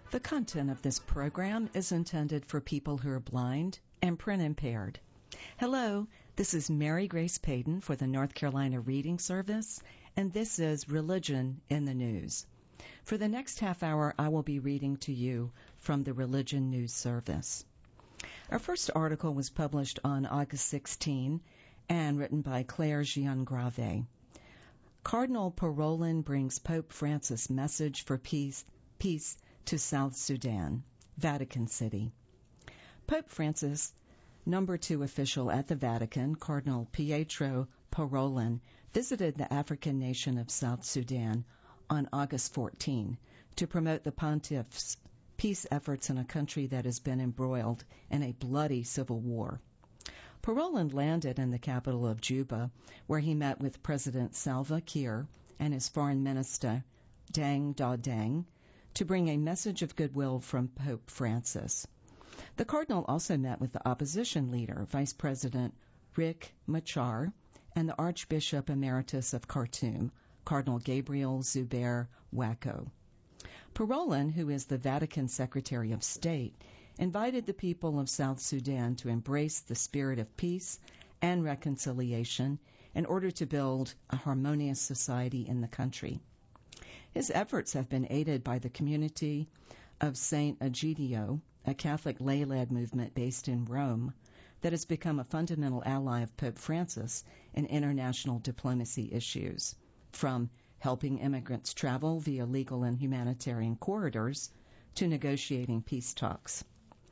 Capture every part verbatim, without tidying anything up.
The content of this program is intended for people who are blind and print impaired. Hello, this is Mary Grace Payton for the North Carolina Reading Service, and this is Religion in the News. For the next half hour, I will be reading to you from the Religion News Service. Our first article was published on August sixteenth and written by Claire Giangrave. Cardinal Parolin brings Pope Francis message for peace, peace to South Sudan, Vatican City. Pope Francis, number two official at the Vatican, Cardinal Pietro Parolin, visited the African nation of South Sudan on August fourteenth to promote the pontiff's peace efforts in a country that has been embroiled in a bloody civil war. Parolin landed in the capital of Juba, where he met with President Salva Kiir and his foreign minister, Deng Da Deng, to bring a message of goodwill from Pope Francis. The cardinal also met with the opposition leader, Vice President Riek Machar, and the Archbishop Emeritus of Khartoum, Cardinal Gabriel Zubair Wako. Parolin, who is the Vatican Secretary of State, invited the people of South Sudan to embrace the spirit of peace and reconciliation in order to build a harmonious society in the country. His efforts have been aided by the community of Saint Egidio, a Catholic lay-led movement based in Rome that has become a fundamental ally of Pope Francis in international diplomacy issues, from helping immigrants travel via legal and humanitarian corridors to negotiating peace talks.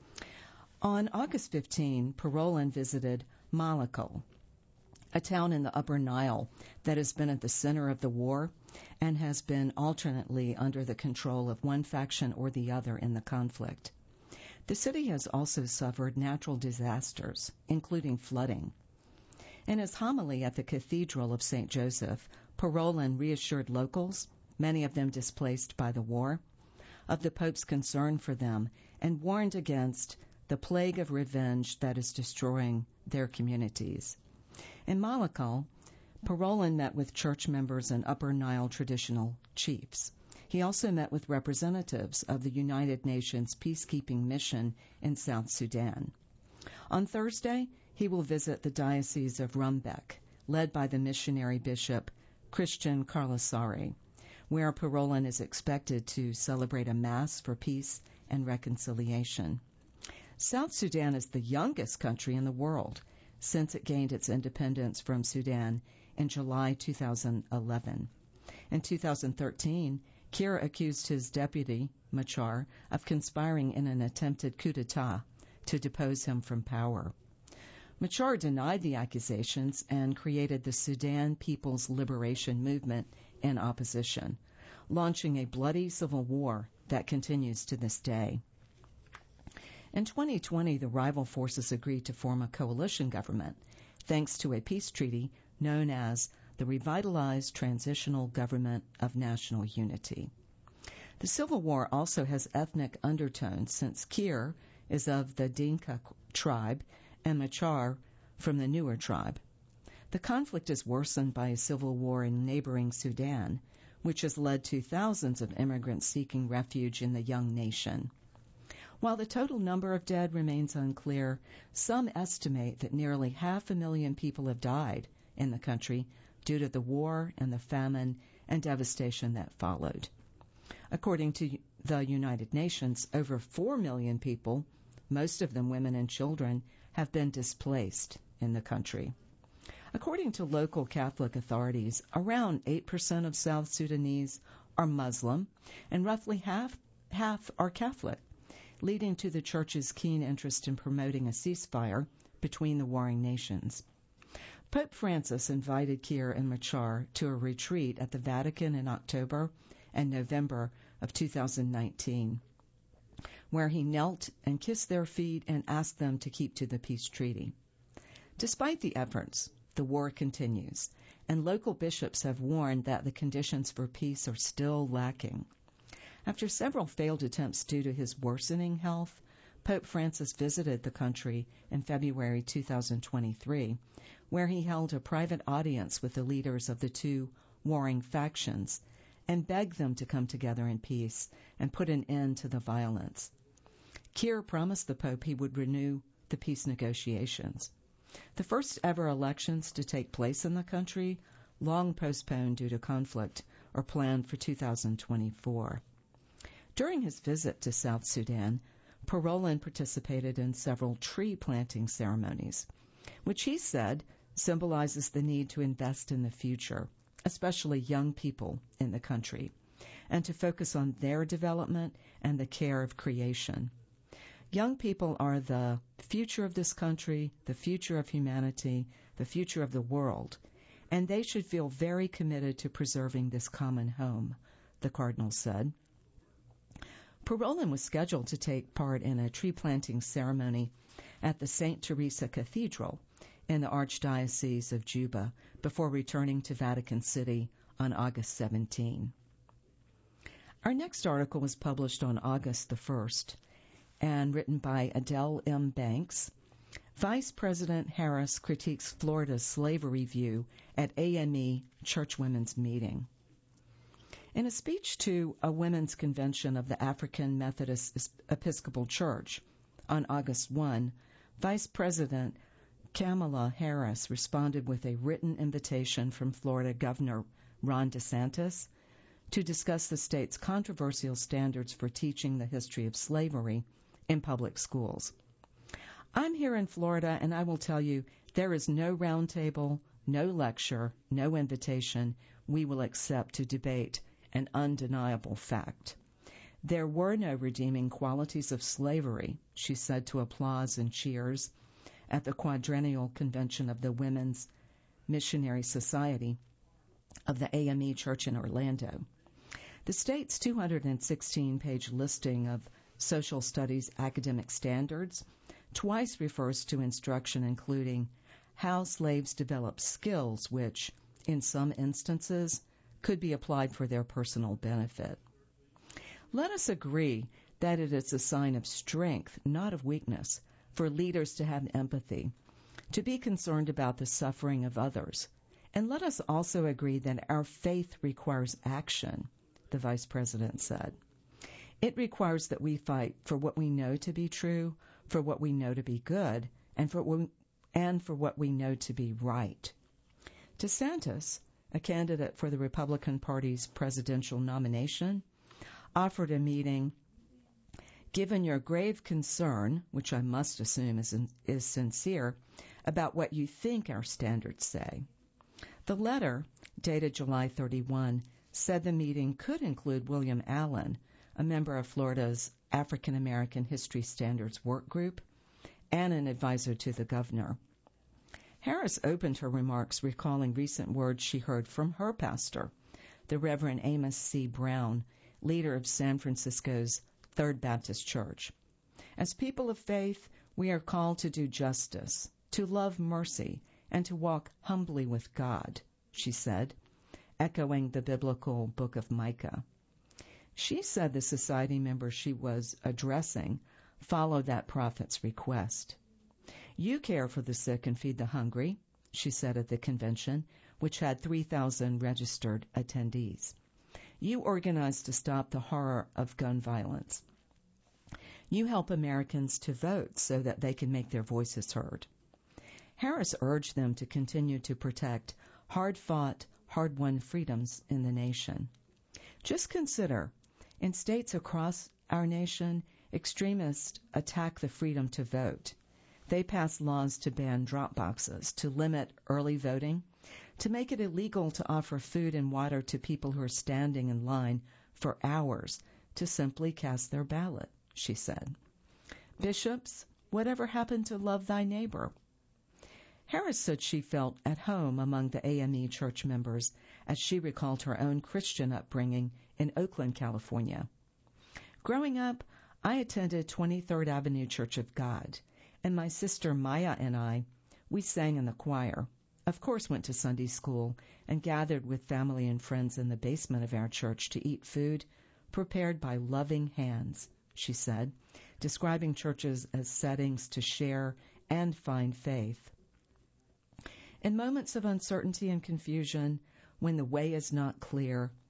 On August fifteenth, Parolin visited Malakal, a town in the Upper Nile that has been at the center of the war and has been alternately under the control of one faction or the other in the conflict. The city has also suffered natural disasters, including flooding. In his homily at the Cathedral of Saint Joseph, Parolin reassured locals, many of them displaced by the war, of the Pope's concern for them and warned against the plague of revenge that is destroying their communities. In Malakal, Parolin met with church members and Upper Nile traditional chiefs. He also met with representatives of the United Nations peacekeeping mission in South Sudan. On Thursday, he will visit the Diocese of Rumbek, led by the missionary bishop Christian Carlasari, where Parolin is expected to celebrate a Mass for peace and reconciliation. South Sudan is the youngest country in the world since it gained its independence from Sudan in July two thousand eleven. In two thousand thirteen, Kiir accused his deputy, Machar, of conspiring in an attempted coup d'etat to depose him from power. Machar denied the accusations and created the Sudan People's Liberation Movement in opposition, launching a bloody civil war that continues to this day. In twenty twenty, the rival forces agreed to form a coalition government, thanks to a peace treaty known as the Revitalized Transitional Government of National Unity. The civil war also has ethnic undertones, since Kiir is of the Dinka tribe and Machar from the Nuer tribe. The conflict is worsened by a civil war in neighboring Sudan, which has led to thousands of immigrants seeking refuge in the young nation. While the total number of dead remains unclear, some estimate that nearly half a million people have died in the country due to the war and the famine and devastation that followed. According to the United Nations, over four million people, most of them women and children, have been displaced in the country. According to local Catholic authorities, around eight percent of South Sudanese are Muslim and roughly half, half are Catholic, leading to the Church's keen interest in promoting a ceasefire between the warring nations. Pope Francis invited Kiir and Machar to a retreat at the Vatican in October and November of two thousand nineteen, where he knelt and kissed their feet and asked them to keep to the peace treaty. Despite the efforts, the war continues, and local bishops have warned that the conditions for peace are still lacking. After several failed attempts due to his worsening health, Pope Francis visited the country in February two thousand twenty-three, where he held a private audience with the leaders of the two warring factions and begged them to come together in peace and put an end to the violence. Kiir promised the Pope he would renew the peace negotiations. The first ever elections to take place in the country, long postponed due to conflict, are planned for two thousand twenty-four. During his visit to South Sudan, Parolin participated in several tree planting ceremonies, which he said symbolizes the need to invest in the future, especially young people in the country, and to focus on their development and the care of creation. Young people are the future of this country, the future of humanity, the future of the world, and they should feel very committed to preserving this common home, the Cardinal said. Parolin was scheduled to take part in a tree planting ceremony at the Saint Teresa Cathedral in the Archdiocese of Juba before returning to Vatican City on August seventeenth. Our next article was published on August the first and written by Adele M. Banks. Vice President Harris critiques Florida's slavery view at A M E Churchwomen's Meeting. In a speech to a women's convention of the African Methodist Episcopal Church on August first, Vice President Kamala Harris responded with a written invitation from Florida Governor Ron DeSantis to discuss the state's controversial standards for teaching the history of slavery in public schools. I'm here in Florida, and I will tell you there is no roundtable, no lecture, no invitation we will accept to debate an undeniable fact. There were no redeeming qualities of slavery, she said to applause and cheers at the quadrennial convention of the Women's Missionary Society of the A M E Church in Orlando. The state's two hundred sixteen page listing of social studies academic standards twice refers to instruction including how slaves develop skills which, in some instances, could be applied for their personal benefit. Let us agree that it is a sign of strength, not of weakness, for leaders to have empathy, to be concerned about the suffering of others. And let us also agree that our faith requires action, the Vice President said. It requires that we fight for what we know to be true, for what we know to be good, and for what we, and for what we know to be right. DeSantis, a candidate for the Republican Party's presidential nomination, offered a meeting. Given your grave concern, which I must assume is, is sincere, about what you think our standards say. The letter, dated July thirty-first, said the meeting could include William Allen, a member of Florida's African American History Standards Work Group, and an advisor to the governor. Harris opened her remarks recalling recent words she heard from her pastor, the Reverend Amos C. Brown, leader of San Francisco's Third Baptist Church. As people of faith, we are called to do justice, to love mercy, and to walk humbly with God, she said, echoing the biblical book of Micah. She said the society members she was addressing followed that prophet's request. You care for the sick and feed the hungry, she said at the convention, which had three thousand registered attendees. You organize to stop the horror of gun violence. You help Americans to vote so that they can make their voices heard. Harris urged them to continue to protect hard-fought, hard-won freedoms in the nation. Just consider, in states across our nation, extremists attack the freedom to vote. They pass laws to ban drop boxes, to limit early voting, to make it illegal to offer food and water to people who are standing in line for hours to simply cast their ballot, she said. Bishops, whatever happened to love thy neighbor? Harris said she felt at home among the A M E church members as she recalled her own Christian upbringing in Oakland, California. Growing up, I attended twenty-third Avenue Church of God, and my sister Maya and I, we sang in the choir, of course went to Sunday school, and gathered with family and friends in the basement of our church to eat food prepared by loving hands, she said, describing churches as settings to share and find faith. In moments of uncertainty and confusion, when the way is not clear,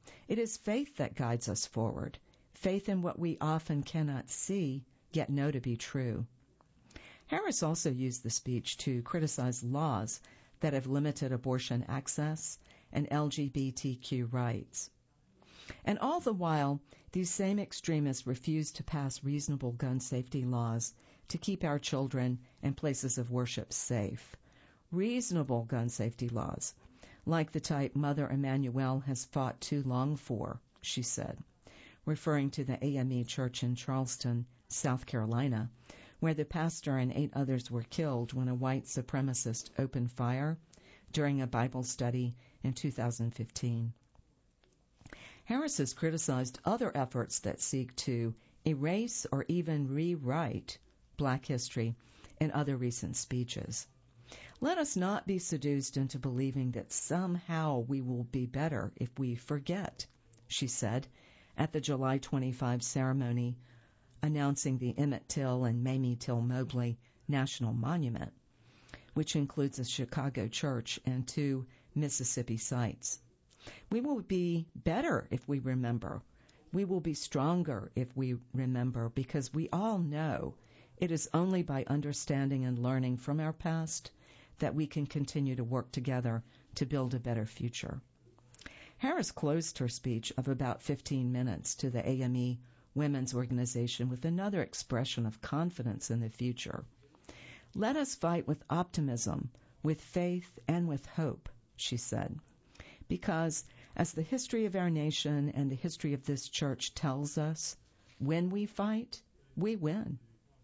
It is faith that guides us forward, faith in what we often cannot see, yet know to be true. Harris also used the speech to criticize laws that have limited abortion access and L G B T Q rights. And all the while, these same extremists refuse to pass reasonable gun safety laws to keep our children and places of worship safe. Reasonable gun safety laws, like the type Mother Emanuel has fought too long for, she said, referring to the A M E Church in Charleston, South Carolina, where the pastor and eight others were killed when a white supremacist opened fire during a Bible study in two thousand fifteen. Harris has criticized other efforts that seek to erase or even rewrite Black history in other recent speeches. Let us not be seduced into believing that somehow we will be better if we forget, she said at the July twenty-fifth ceremony announcing the Emmett Till and Mamie Till Mobley National Monument, which includes a Chicago church and two Mississippi sites. We will be better if we remember. We will be stronger if we remember, because we all know it is only by understanding and learning from our past that we can continue to work together to build a better future. Harris closed her speech of about fifteen minutes to the A M E Women's Organization with another expression of confidence in the future. Let us fight with optimism, with faith, and with hope, she said, because as the history of our nation and the history of this church tells us, when we fight, we win.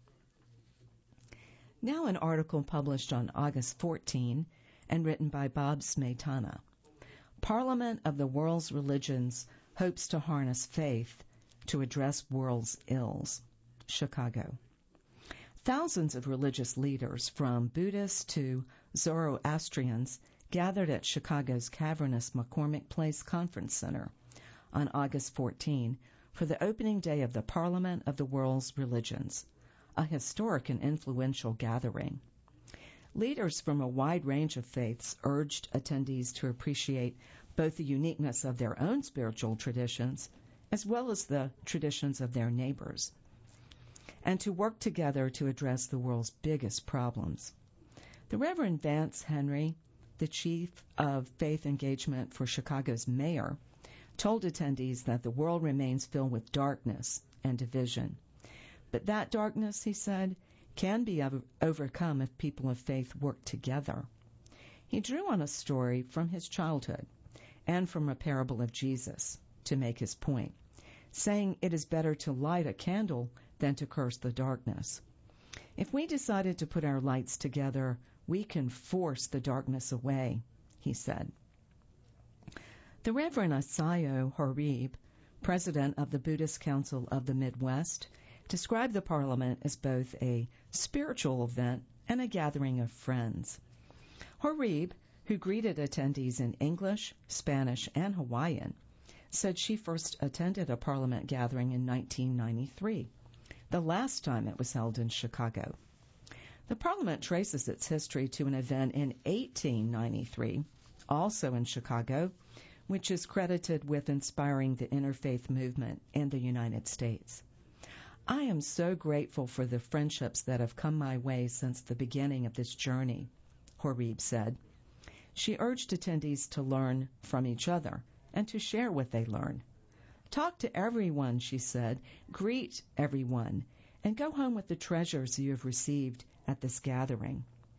Now an article published on August fourteenth and written by Bob Smetana. Parliament of the World's Religions hopes to harness faith to address world's ills. Chicago. Thousands of religious leaders, from Buddhists to Zoroastrians, gathered at Chicago's cavernous McCormick Place Conference Center on August fourteenth for the opening day of the Parliament of the World's Religions, a historic and influential gathering. Leaders from a wide range of faiths urged attendees to appreciate both the uniqueness of their own spiritual traditions as well as the traditions of their neighbors, and to work together to address the world's biggest problems. The Reverend Vance Henry, the chief of faith engagement for Chicago's mayor, told attendees that the world remains filled with darkness and division. But that darkness, he said, can be over- overcome if people of faith work together. He drew on a story from his childhood and from a parable of Jesus to make his point, saying it is better to light a candle than to curse the darkness. If we decided to put our lights together, we can force the darkness away, he said. The Reverend Asayo Horib, president of the Buddhist Council of the Midwest, described the Parliament as both a spiritual event and a gathering of friends. Horib, who greeted attendees in English, Spanish, and Hawaiian, said she first attended a Parliament gathering in nineteen ninety-three, the last time it was held in Chicago. The Parliament traces its history to an event in eighteen ninety-three, also in Chicago, which is credited with inspiring the interfaith movement in the United States. I am so grateful for the friendships that have come my way since the beginning of this journey, Horib said. She urged attendees to learn from each other and to share what they learn. Talk to everyone, she said, greet everyone, and go home with the treasures you have received at this gathering.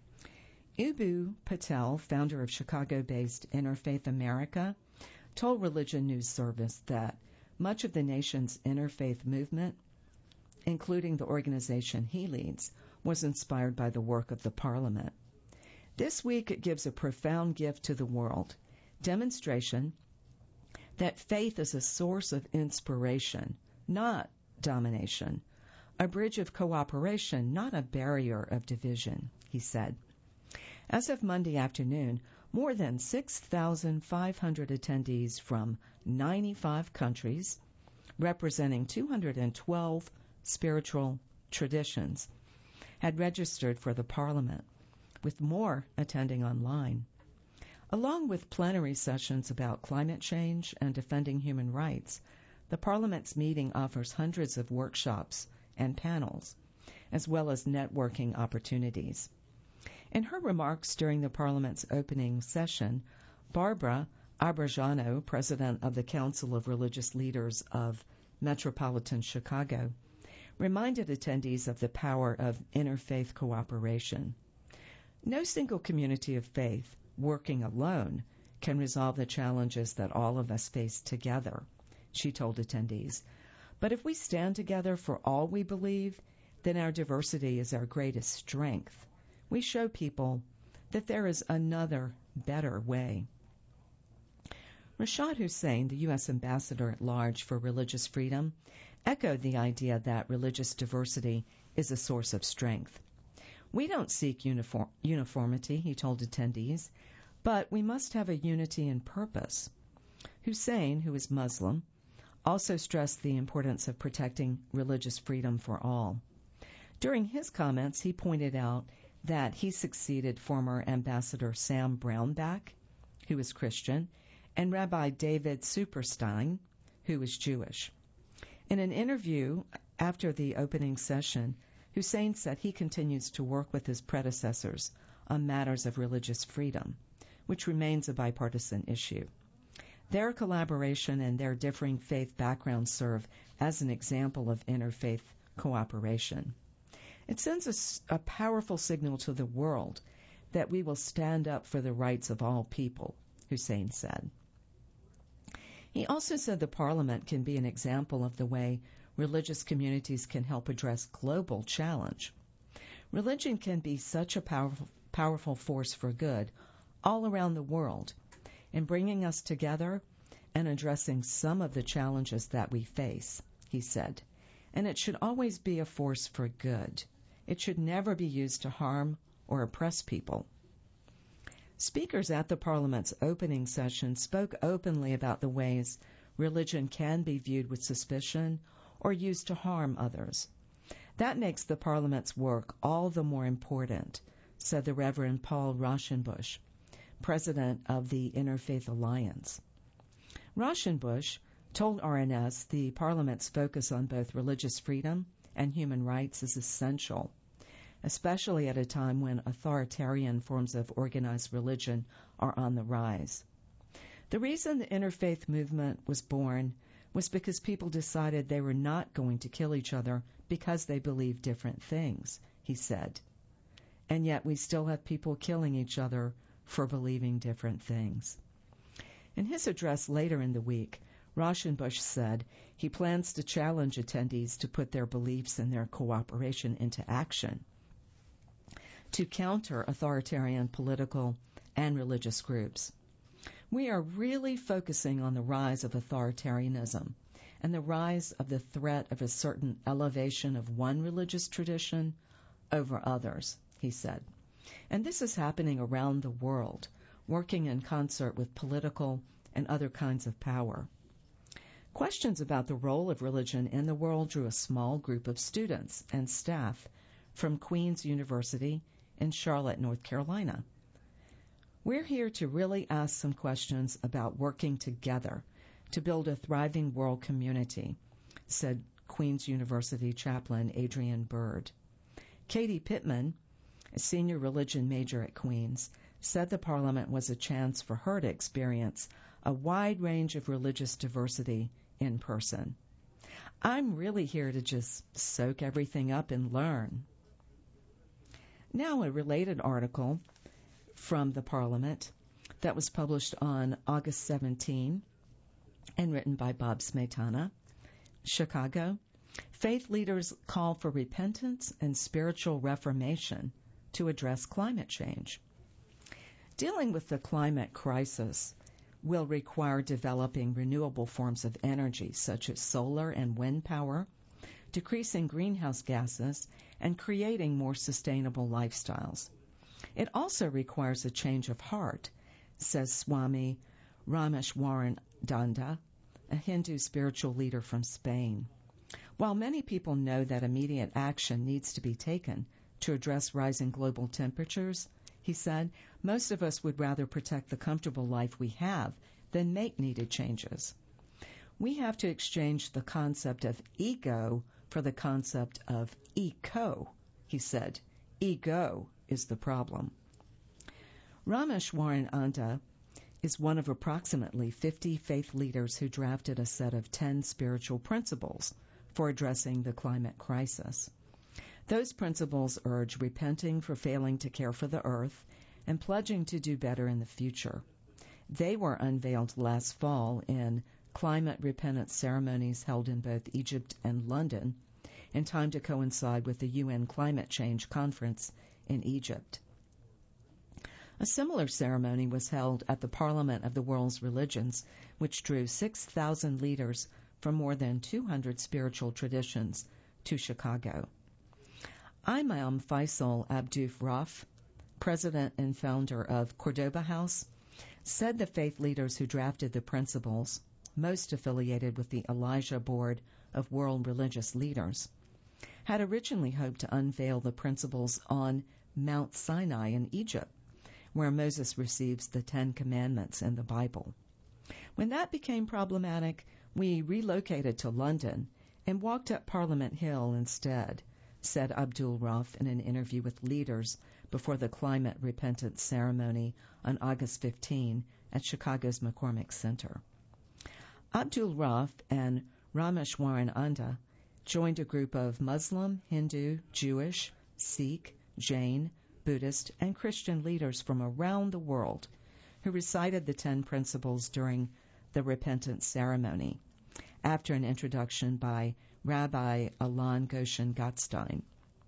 Ubu Patel, founder of Chicago-based Interfaith America, told Religion News Service that much of the nation's interfaith movement, including the organization he leads, was inspired by the work of the Parliament. This week it gives a profound gift to the world, demonstration that faith is a source of inspiration, not domination, a bridge of cooperation, not a barrier of division, he said. As of Monday afternoon, more than six thousand five hundred attendees from ninety-five countries, representing two hundred twelve spiritual traditions, had registered for the Parliament, with more attending online. Along with plenary sessions about climate change and defending human rights, the Parliament's meeting offers hundreds of workshops and panels, as well as networking opportunities. In her remarks during the Parliament's opening session, Barbara Abrajano, president of the Council of Religious Leaders of Metropolitan Chicago, reminded attendees of the power of interfaith cooperation. No single community of faith, working alone, can resolve the challenges that all of us face together, she told attendees. But if we stand together for all we believe, then our diversity is our greatest strength. We show people that there is another, better way. Rashad Hussain, the U S Ambassador at Large for Religious Freedom, echoed the idea that religious diversity is a source of strength. We don't seek uniform, uniformity, he told attendees, but we must have a unity in purpose. Hussain, who is Muslim, also stressed the importance of protecting religious freedom for all. During his comments, he pointed out that he succeeded former Ambassador Sam Brownback, who is Christian, and Rabbi David Superstein, who is Jewish. In an interview after the opening session, Hussain said he continues to work with his predecessors on matters of religious freedom, which remains a bipartisan issue. Their collaboration and their differing faith backgrounds serve as an example of interfaith cooperation. It sends a, a powerful signal to the world that we will stand up for the rights of all people, Hussain said. He also said the Parliament can be an example of the way religious communities can help address global challenge. Religion can be such a powerful, powerful force for good all around the world in bringing us together and addressing some of the challenges that we face, he said. And it should always be a force for good. It should never be used to harm or oppress people. Speakers at the Parliament's opening session spoke openly about the ways religion can be viewed with suspicion or used to harm others. That makes the Parliament's work all the more important, said the Reverend Paul Rauschenbusch, president of the Interfaith Alliance. Rauschenbusch told R N S the Parliament's focus on both religious freedom and human rights is essential, especially at a time when authoritarian forms of organized religion are on the rise. The reason the interfaith movement was born was because people decided they were not going to kill each other because they believed different things, he said. And yet we still have people killing each other for believing different things. In his address later in the week, Rauschenbusch said he plans to challenge attendees to put their beliefs and their cooperation into action to counter authoritarian political and religious groups. We are really focusing on the rise of authoritarianism and the rise of the threat of a certain elevation of one religious tradition over others, he said. And this is happening around the world, working in concert with political and other kinds of power. Questions about the role of religion in the world drew a small group of students and staff from Queen's University in Charlotte, North Carolina. We're here to really ask some questions about working together to build a thriving world community, said Queen's University chaplain Adrian Bird. Katie Pittman, a senior religion major at Queen's, said the Parliament was a chance for her to experience a wide range of religious diversity in person. I'm really here to just soak everything up and learn. Now a related article from the Parliament that was published on August seventeenth and written by Bob Smetana, Chicago. Faith leaders call for repentance and spiritual reformation to address climate change. Dealing with the climate crisis will require developing renewable forms of energy such as solar and wind power, decreasing greenhouse gases, and creating more sustainable lifestyles. It also requires a change of heart, says Swami Rameshwaran Danda, a Hindu spiritual leader from Spain. While many people know that immediate action needs to be taken to address rising global temperatures, he said. Most of us would rather protect the comfortable life we have than make needed changes. We have to exchange the concept of ego for the concept of eco, he said. Ego is the problem. Rameshwarananda is one of approximately fifty faith leaders who drafted a set of ten spiritual principles for addressing the climate crisis. Those principles urge repenting for failing to care for the earth and pledging to do better in the future. They were unveiled last fall in climate repentance ceremonies held in both Egypt and London, in time to coincide with the U N Climate Change Conference in Egypt. A similar ceremony was held at the Parliament of the World's Religions, which drew six thousand leaders from more than two hundred spiritual traditions to Chicago. Imam Faisal Abdul Rauf, president and founder of Cordoba House, said the faith leaders who drafted the principles, most affiliated with the Elijah Board of World Religious Leaders, had originally hoped to unveil the principles on Mount Sinai in Egypt, where Moses receives the Ten Commandments in the Bible. When that became problematic, we relocated to London and walked up Parliament Hill instead, said Abdul Rauf in an interview with leaders before the climate repentance ceremony on August fifteenth at Chicago's McCormick Center. Abdul Rauf and Rameshwarananda joined a group of Muslim, Hindu, Jewish, Sikh, Jain, Buddhist, and Christian leaders from around the world who recited the Ten Principles during the repentance ceremony, after an introduction by Rabbi Alon Goshen Gottstein.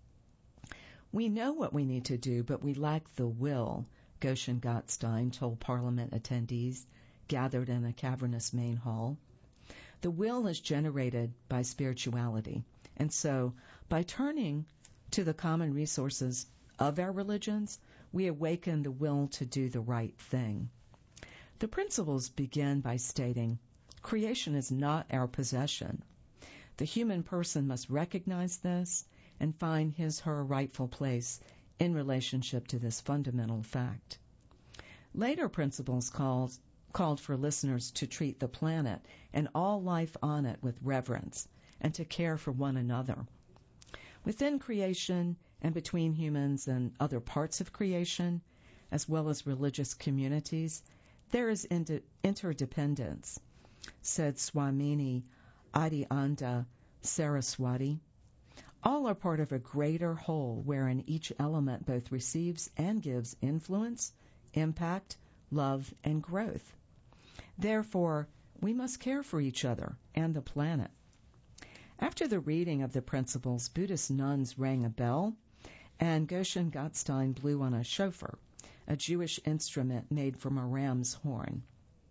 We know what we need to do, but we lack the will, Goshen Gottstein told Parliament attendees gathered in a cavernous main hall. The will is generated by spirituality, and so by turning to the common resources of our religions, we awaken the will to do the right thing. The principles begin by stating, creation is not our possession. The human person must recognize this and find his her rightful place in relationship to this fundamental fact. Later principles called, called for listeners to treat the planet and all life on it with reverence and to care for one another. Within creation and between humans and other parts of creation, as well as religious communities, there is inter- interdependence, said Swamini Adyananda Saraswati. All are part of a greater whole wherein each element both receives and gives influence, impact, love, and growth. Therefore, we must care for each other and the planet. After the reading of the principles, Buddhist nuns rang a bell, and Goshen Gottstein blew on a shofar, a Jewish instrument made from a ram's horn.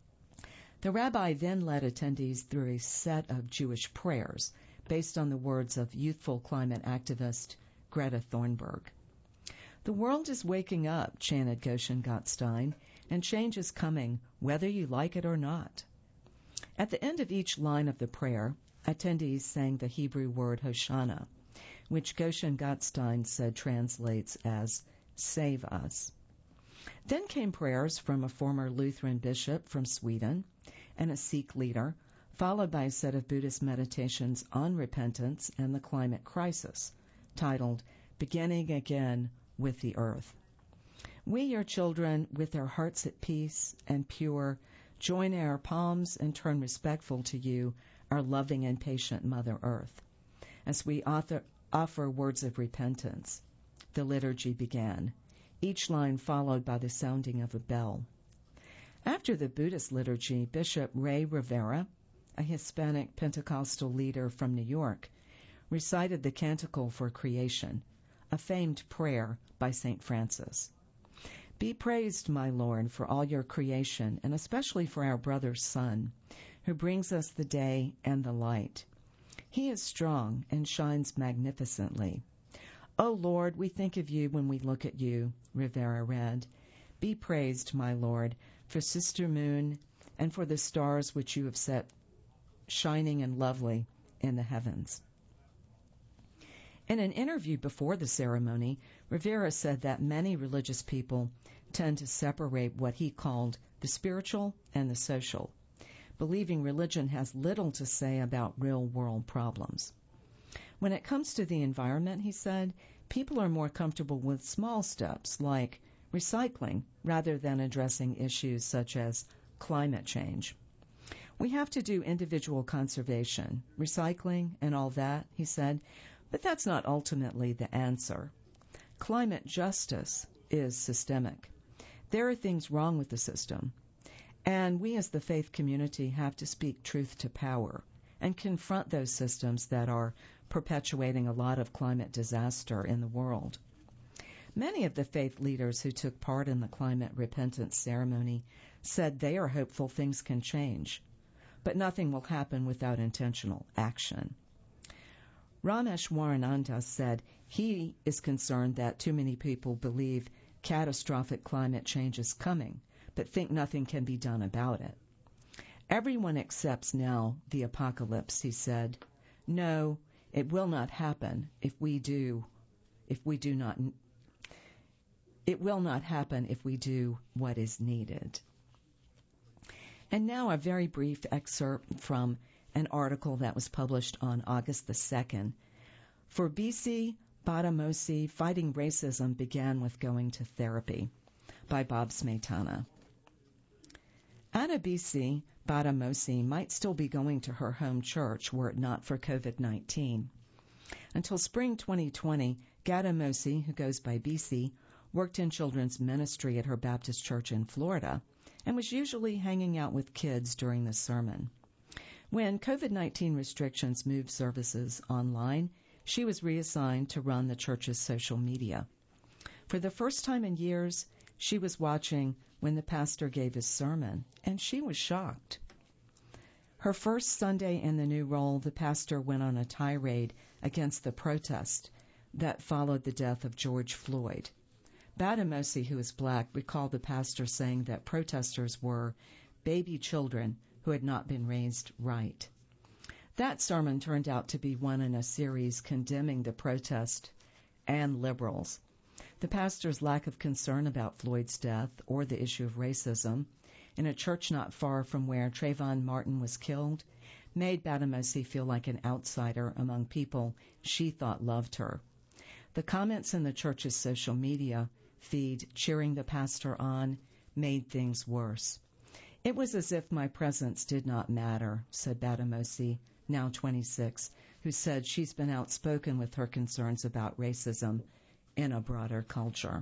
The rabbi then led attendees through a set of Jewish prayers based on the words of youthful climate activist Greta Thunberg. The world is waking up, chanted Goshen Gottstein, and change is coming, whether you like it or not. At the end of each line of the prayer, attendees sang the Hebrew word Hoshana, which Goshen Gottstein said translates as, save us. Then came prayers from a former Lutheran bishop from Sweden and a Sikh leader, followed by a set of Buddhist meditations on repentance and the climate crisis, titled Beginning Again with the Earth. We, your children, with our hearts at peace and pure, join our palms and turn respectful to you, our loving and patient Mother Earth. As we author, offer words of repentance, the liturgy began, each line followed by the sounding of a bell. After the Buddhist liturgy, Bishop Ray Rivera, a Hispanic Pentecostal leader from New York, recited the Canticle for Creation, a famed prayer by Saint Francis. Be praised, my Lord, for all your creation, and especially for our brother sun, who brings us the day and the light. He is strong and shines magnificently. O Lord, we think of you when we look at you, Rivera read. Be praised, my Lord, for Sister Moon and for the stars which you have set shining and lovely in the heavens. In an interview before the ceremony, Rivera said that many religious people tend to separate what he called the spiritual and the social, believing religion has little to say about real-world problems. When it comes to the environment, he said, people are more comfortable with small steps like recycling rather than addressing issues such as climate change. We have to do individual conservation, recycling, and all that, he said, but that's not ultimately the answer. Climate justice is systemic. There are things wrong with the system, and we as the faith community have to speak truth to power and confront those systems that are perpetuating a lot of climate disaster in the world. Many of the faith leaders who took part in the climate repentance ceremony said they are hopeful things can change, but nothing will happen without intentional action. Ramesh Warananda said he is concerned that too many people believe catastrophic climate change is coming, but think nothing can be done about it. Everyone accepts now the apocalypse, he said. No, it will not happen if we do, if we do not, it will not happen if we do what is needed. And now a very brief excerpt from an article that was published on August the second. For B C Badamosi, fighting racism began with going to therapy, by Bob Smetana. Adebisi Badamosi might still be going to her home church were it not for COVID nineteen. Until spring twenty twenty, Gadamosi, who goes by B C, worked in children's ministry at her Baptist church in Florida and was usually hanging out with kids during the sermon. When COVID nineteen restrictions moved services online, she was reassigned to run the church's social media. For the first time in years, she was watching when the pastor gave his sermon, and she was shocked. Her first Sunday in the new role, the pastor went on a tirade against the protest that followed the death of George Floyd. Badamosi, who is black, recalled the pastor saying that protesters were baby children who had not been raised right. That sermon turned out to be one in a series condemning the protest and liberals. The pastor's lack of concern about Floyd's death or the issue of racism in a church not far from where Trayvon Martin was killed made Badamosi feel like an outsider among people she thought loved her. The comments in the church's social media feed cheering the pastor on made things worse. It was as if my presence did not matter, said Badamosi, now twenty-six, who said she's been outspoken with her concerns about racism in a broader culture.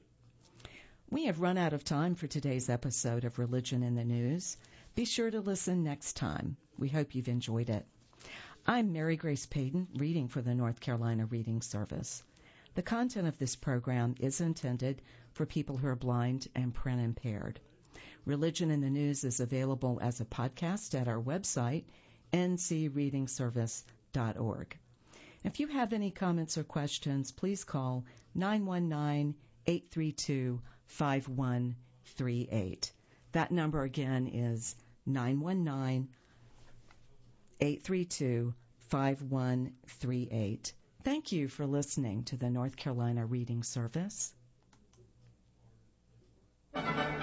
We have run out of time for today's episode of Religion in the News. Be sure to listen next time. We hope you've enjoyed it. I'm Mary Grace Payton, reading for the North Carolina Reading Service. The content of this program is intended for people who are blind and print impaired. Religion in the News is available as a podcast at our website, n c reading service dot org. If you have any comments or questions, please call nine one nine, eight three two, five one three eight. That number again is nine one nine, eight three two, five one three eight. Thank you for listening to the North Carolina Reading Service.